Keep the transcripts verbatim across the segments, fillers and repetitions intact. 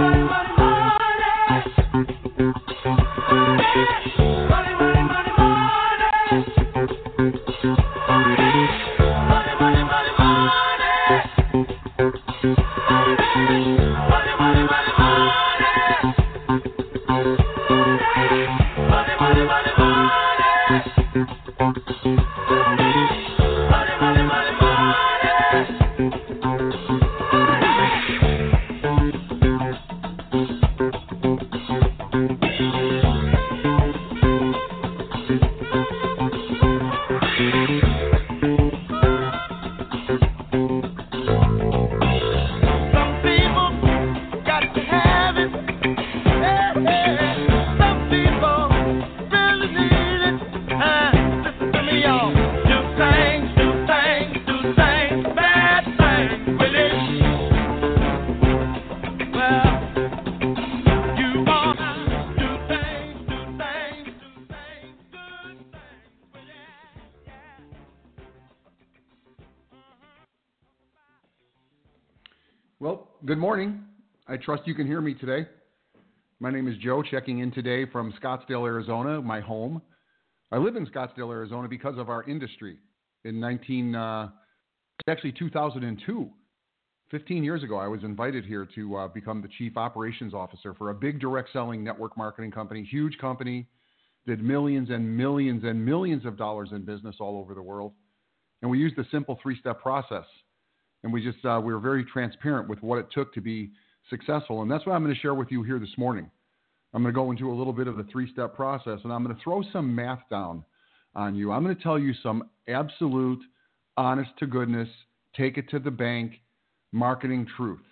Well, good morning. I trust you can hear me today. My name is Joe, checking in today from Scottsdale, Arizona, my home. I live in Scottsdale, Arizona because of our industry. In nineteen, uh, actually two thousand two, fifteen years ago, I was invited here to uh, become the chief operations officer for a big direct selling network marketing company, huge company, did millions and millions and millions of dollars in business all over the world. And we used a simple three-step process. And we just, uh, we were very transparent with what it took to be successful. And that's what I'm going to share with you here this morning. I'm going to go into a little bit of the three-step process, and I'm going to throw some math down on you. I'm going to tell you some absolute, honest to goodness, take it to the bank, marketing truth.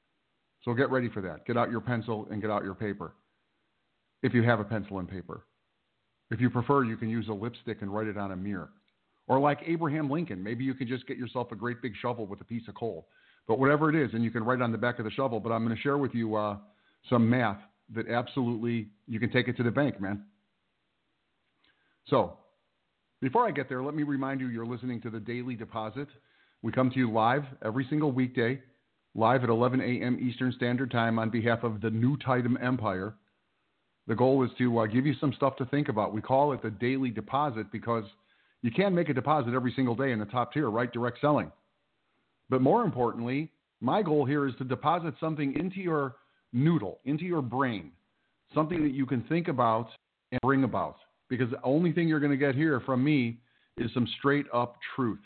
So get ready for that. Get out your pencil and get out your paper, if you have a pencil and paper. If you prefer, you can use a lipstick and write it on a mirror. Or like Abraham Lincoln, maybe you can just get yourself a great big shovel with a piece of coal. But whatever it is, and you can write on the back of the shovel. But I'm going to share with you uh, some math that absolutely, you can take it to the bank, man. So before I get there, let me remind you, you're listening to the Daily Deposit. We come to you live every single weekday, live at eleven a.m. Eastern Standard Time on behalf of the New Titan Empire. The goal is to uh, give you some stuff to think about. We call it the Daily Deposit because you can make a deposit every single day in the top tier, right? Direct selling. But more importantly, my goal here is to deposit something into your noodle, into your brain, something that you can think about and bring about. Because the only thing you're going to get here from me is some straight up truth.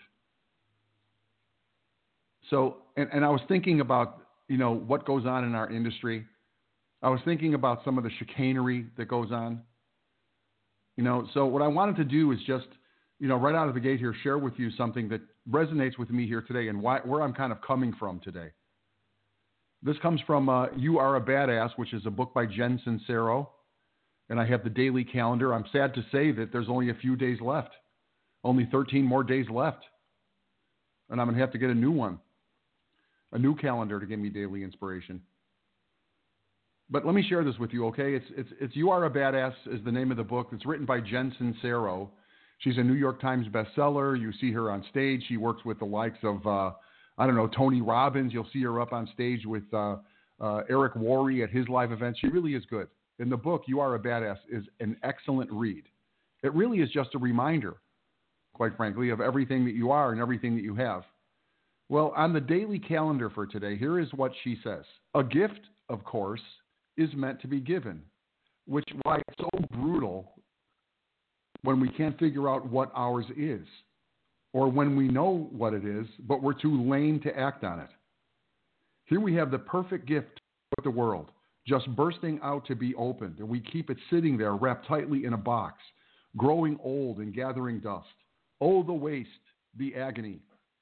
So, and, and I was thinking about, you know, what goes on in our industry. I was thinking about some of the chicanery that goes on. You know, so what I wanted to do is just, you know, right out of the gate here, share with you something that resonates with me here today and why, where I'm kind of coming from today. This comes from uh, You Are a Badass, which is a book by Jen Sincero. And I have the daily calendar. I'm sad to say that there's only a few days left, only thirteen more days left. And I'm going to have to get a new one, a new calendar to give me daily inspiration. But let me share this with you, okay? It's, it's, it's You Are a Badass is the name of the book. It's written by Jen Sincero. She's a New York Times bestseller. You see her on stage. She works with the likes of, uh, I don't know, Tony Robbins. You'll see her up on stage with uh, uh, Eric Worre at his live events. She really is good. In the book, You Are a Badass is an excellent read. It really is just a reminder, quite frankly, of everything that you are and everything that you have. Well, on the daily calendar for today, here is what she says. A gift, of course, is meant to be given, which is why it's so brutal when we can't figure out what ours is, or when we know what it is, but we're too lame to act on it. Here we have the perfect gift for the world, just bursting out to be opened, and we keep it sitting there wrapped tightly in a box, growing old and gathering dust. Oh, the waste, the agony.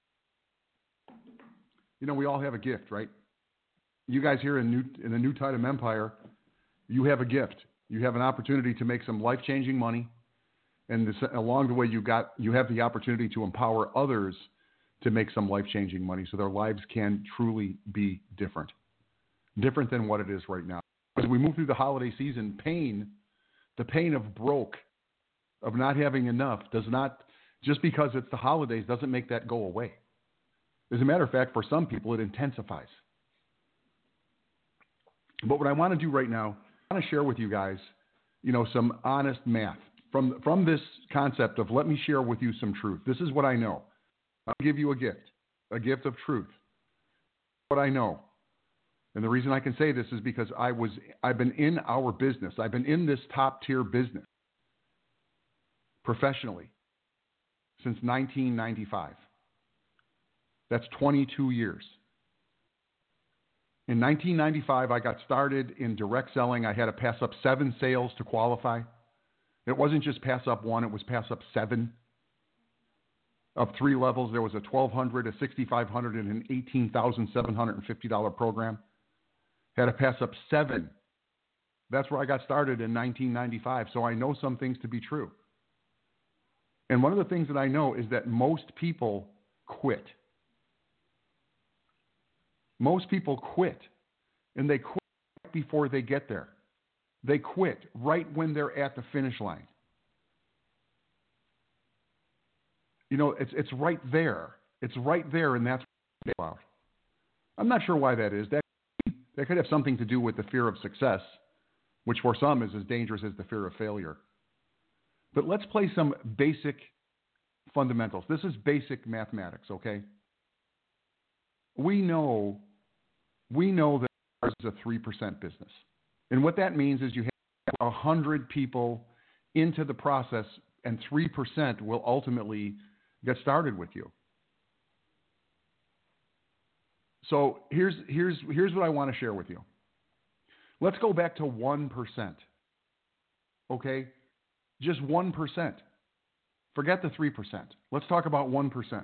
You know, we all have a gift, right? You guys here in, New, in the New Titan Empire, you have a gift. You have an opportunity to make some life-changing money. And this, along the way, you got you have the opportunity to empower others to make some life-changing money so their lives can truly be different, different than what it is right now. As we move through the holiday season, pain, the pain of broke, of not having enough, does not, just because it's the holidays, doesn't make that go away. As a matter of fact, for some people, it intensifies. But what I want to do right now, I want to share with you guys, you know, some honest math from, from this concept of let me share with you some truth. This is what I know. I'll give you a gift, a gift of truth. What I know. And the reason I can say this is because I was, I've been in our business. I've been in this top tier business professionally since nineteen ninety-five. That's twenty-two years. In nineteen ninety-five, I got started in direct selling. I had to pass up seven sales to qualify. It wasn't just pass up one, it was pass up seven. Of three levels, there was a twelve hundred dollars, a sixty-five hundred dollars, and an eighteen thousand seven hundred fifty dollars program. Had to pass up seven. That's where I got started in nineteen ninety-five, so I know some things to be true. And one of the things that I know is that most people quit. Most people quit, and they quit before they get there. They quit right when they're at the finish line. You know, it's it's right there. It's right there, and that's what I'm not sure why that is. That, that could have something to do with the fear of success, which for some is as dangerous as the fear of failure. But let's play some basic fundamentals. This is basic mathematics, okay? We know, we know that ours is a three percent business. And what that means is you have one hundred people into the process, and three percent will ultimately get started with you. So here's, here's, here's what I want to share with you. Let's go back to one percent, okay? Just one percent. Forget the three percent. Let's talk about one percent.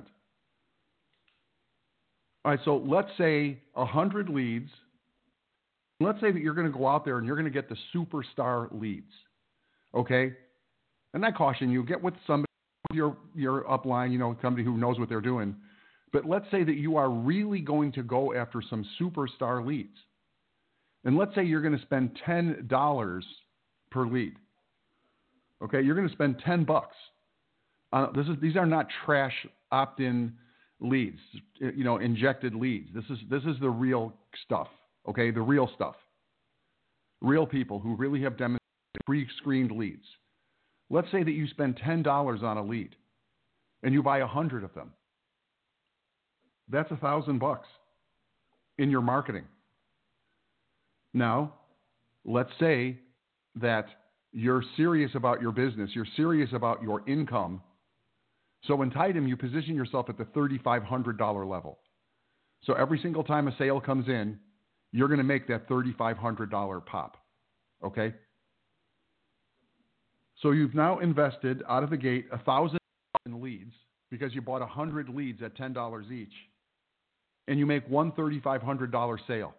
All right, so let's say one hundred leads. Let's say that you're going to go out there and you're going to get the superstar leads, okay? And I caution you, get with somebody, your, your upline, you know, somebody who knows what they're doing. But let's say that you are really going to go after some superstar leads. And let's say you're going to spend ten dollars per lead. Okay, you're going to spend ten bucks. Uh, this is these are not trash opt-in leads, you know, injected leads. This is this is the real stuff. Okay, the real stuff. Real people who really have demonstrated pre-screened leads. Let's say that you spend ten dollars on a lead, and you buy a hundred of them. That's a thousand bucks in your marketing. Now, let's say that you're serious about your business, you're serious about your income. So in Titum, you position yourself at the three thousand five hundred dollars level. So every single time a sale comes in, you're going to make that three thousand five hundred dollars pop. Okay? So you've now invested out of the gate one thousand in leads because you bought one hundred leads at ten dollars each, and you make one three thousand five hundred dollars sale.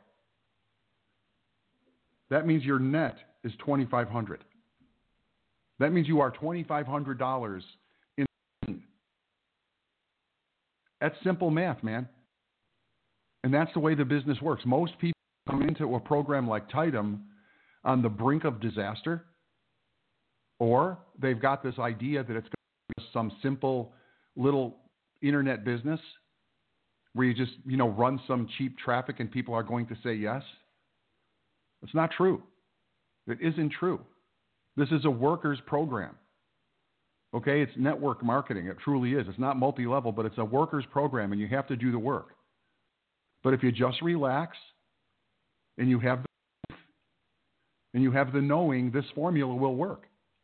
That means your net is two thousand five hundred dollars. That means you are two thousand five hundred dollars in. That's simple math, man. And that's the way the business works. Most people come into a program like Titum on the brink of disaster, or they've got this idea that it's going to be some simple little internet business where you just, you know, run some cheap traffic and people are going to say yes. It's not true. It isn't true. This is a workers program. Okay, it's network marketing. It truly is. It's not multi-level, but it's a workers program, and you have to do the work. But if you just relax and you have the, and you have the knowing, this formula will work.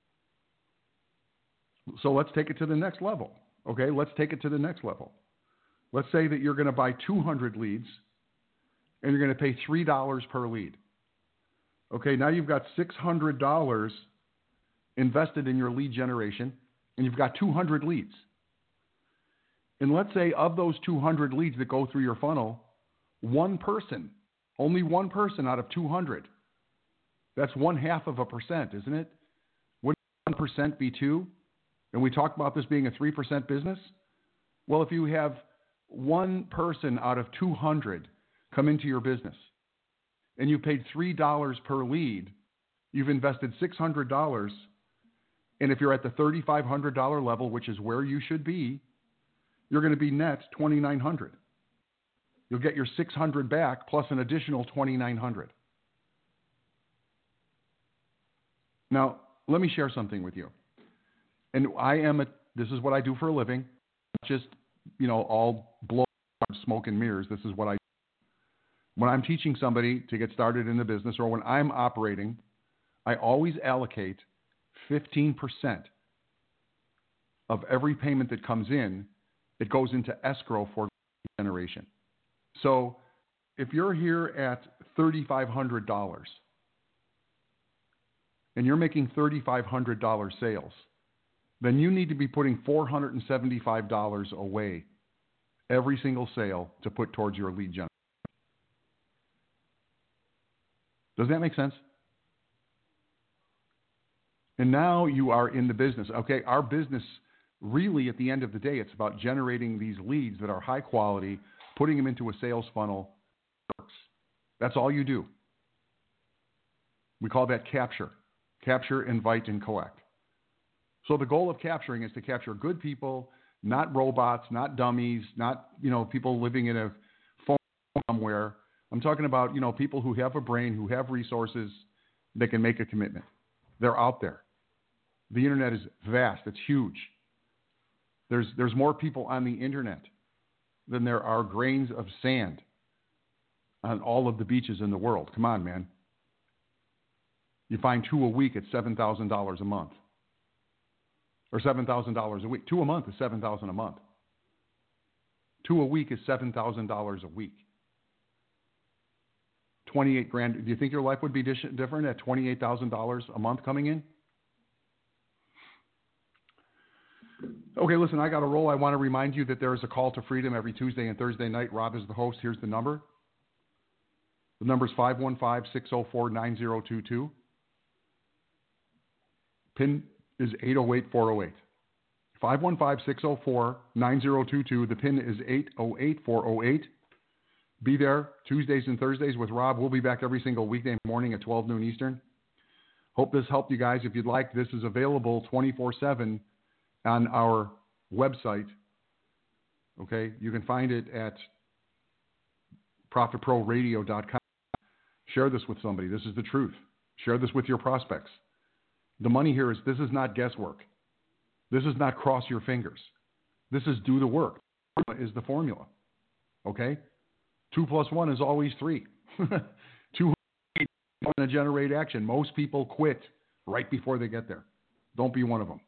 So let's take it to the next level. Okay, let's take it to the next level. Let's say that you're going to buy two hundred leads, and you're going to pay three dollars per lead. Okay, now you've got six hundred dollars invested in your lead generation, and you've got two hundred leads. And let's say of those two hundred leads that go through your funnel, one person, only one person out of two hundred, that's one half of a percent, isn't it? Wouldn't one percent be two? And we talked about this being a three percent business? Well, if you have one person out of two hundred come into your business, and you paid three dollars per lead, you've invested six hundred dollars. And if you're at the three thousand five hundred dollars level, which is where you should be, you're going to be net two thousand nine hundred dollars. You'll get your six hundred dollars back plus an additional two thousand nine hundred dollars. Now, let me share something with you. And I am a, this is what I do for a living, not just, you know, all blow, smoke and mirrors. This is what I do. When I'm teaching somebody to get started in the business, or when I'm operating, I always allocate fifteen percent of every payment that comes in. It goes into escrow for generation. So if you're here at three thousand five hundred dollars and you're making three thousand five hundred dollars sales, then you need to be putting four hundred seventy-five dollars away every single sale to put towards your lead generation. Does that make sense? And now you are in the business. Okay, our business, really, at the end of the day, it's about generating these leads that are high quality, putting them into a sales funnel. That's all you do. We call that capture. Capture, invite, and collect. So the goal of capturing is to capture good people, not robots, not dummies, not, you know, people living in a phone somewhere. I'm talking about, you know, people who have a brain, who have resources, that can make a commitment. They're out there. The internet is vast. It's huge. There's, there's more people on the internet than there are grains of sand on all of the beaches in the world. Come on, man. You find two a week at seven thousand dollars a month. Or seven thousand dollars a week. Two a month is seven thousand dollars a month. Two a week is seven thousand dollars a week. twenty-eight grand. Do you think your life would be different at twenty-eight thousand dollars a month coming in? Okay, listen, I got to roll. I want to remind you that there is a call to freedom every Tuesday and Thursday night. Rob is the host. Here's the number. The number is five one five, six oh four, nine oh two two. PIN is eight oh eight, four oh eight. five one five, six oh four, nine oh two two. The PIN is eight oh eight, four oh eight. Be there Tuesdays and Thursdays with Rob. We'll be back every single weekday morning at twelve noon Eastern. Hope this helped you guys. If you'd like, this is available twenty-four seven on our website. Okay, you can find it at profit pro radio dot com. Share this with somebody. This is the truth. Share this with your prospects. The money here is, this is not guesswork. This is not cross your fingers. This is do the work. Is the formula. Okay? Two plus one is always three. Two is going to generate action. Most people quit right before they get there. Don't be one of them.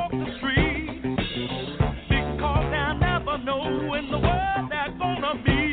Know in the world that's gonna be